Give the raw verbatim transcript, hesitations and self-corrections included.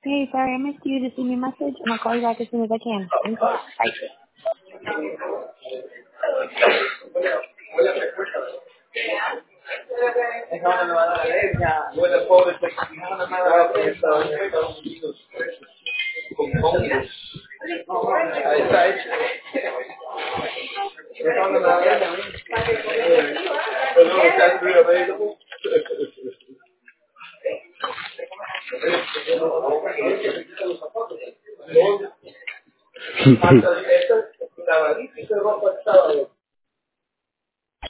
Hey, sorry, I missed you. Just leave me a message, and I'll call you back as soon as I can. Thanks a lot. Bye.